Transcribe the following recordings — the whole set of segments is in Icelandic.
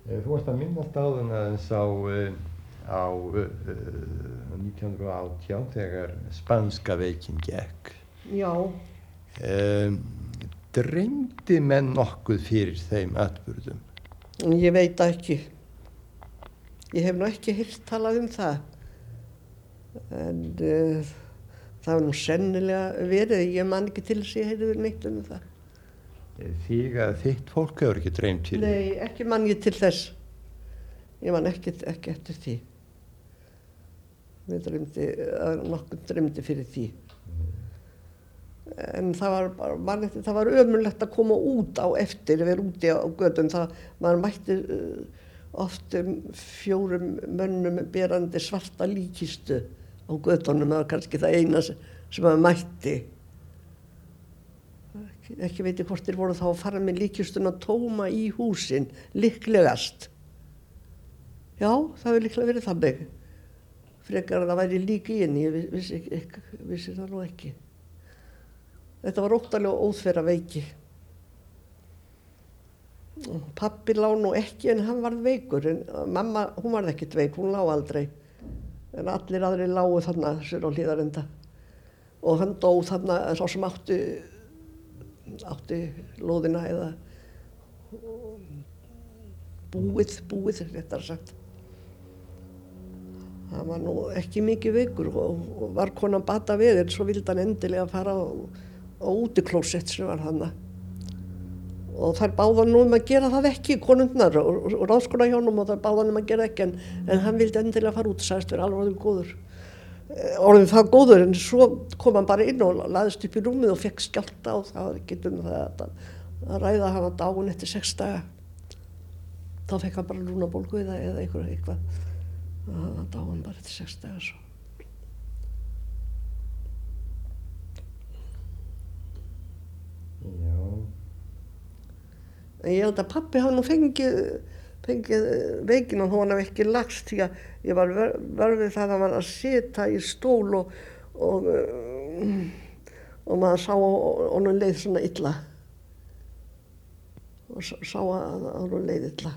Þú varst að minnast áðan aðeins á 1918 þegar spanska veikin gekk. Já. Dreymdi menn nokkuð fyrir þeim atburðum? Ég veit ekki. Ég hef nú ekki heyrt talað það. En það var nú sennilega verið. Ég man ekki til þess að ég heyrði neitt það. Þitt fólk hefur ekki dreymt fyrir því? Nei, ekki man ég til þess. Ég man ekki eftir því. Nokkuð dreymdi fyrir því. En það var ömurlegt að koma út á eftir, vera úti á götum. Maður mætti oft 4 mönnum berandi svarta líkistu á götunum. Það var kannski það eina sem maður mætti. Ekki veit ég hvort þeir voru þá að fara með líkistuna tóma í húsin, líklegast. Já, það hefur líklega verið þannig. Frekar að það væri lík í henni, ég vissi það nú ekki. Þetta var óttalega óþverra veiki. Pabbi lá nú ekki en hann varð veikur. En mamma, hún varð ekkert veik, hún lá aldrei. En allir aðrir lágu þarna sér á Hlíðarenda. Og hann dó þarna, sá sem átti lóðina eða búið réttar sagt. Hann var nú ekki mikið veikur og var konan bata við en svo vildi hann endilega fara á útiklósett sem var þarna. Og þær báðu hann nú að gera það ekki, konundnar og ráðskona hjá honum og þær báðu hann að gera ekki en hann vildi endilega fara út, sagðist vera alveg góður. Orðið það góður en svo kom hann bara inn og laðist upp í rúmið og fekk skjálfta og það var ekki það að ræða hann að dáin eftir 6 daga. Þá fekk hann bara lúnabólgu eða eitthvað. Það var dáin bara eftir 6 daga svo. Já. En ég held að pabbi hafði nú fengið veikina þó hann hafði ekki lagst því að ég var verfið það að hann var að sita í stól og maður sá honum leið svona illa og sá að honum leið illa.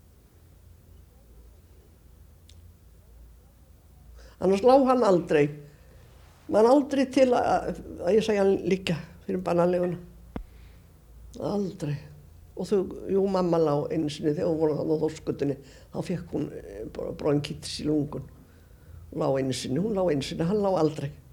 Annars lá hann aldrei. Man aldrei til að ég segja hann líka fyrir bananleguna. Aldrei. Og mamma lá einu sinni þegar hún voru þarna á Þórsgötunni, þá fekk hún bronkítis í lungun. Hún lá einu sinni, hann lá aldrei.